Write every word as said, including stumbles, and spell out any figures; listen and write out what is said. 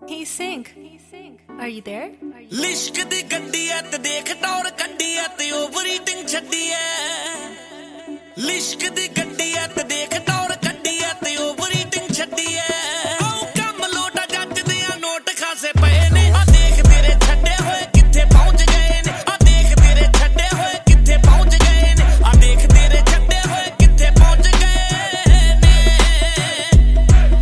He sing. Are you there? लिश्क दी गड्डी है ते देख टौर कड्डी है ते ओवर ईटिंग छड्डी है लिश्क दी गड्डी है ते देख टौर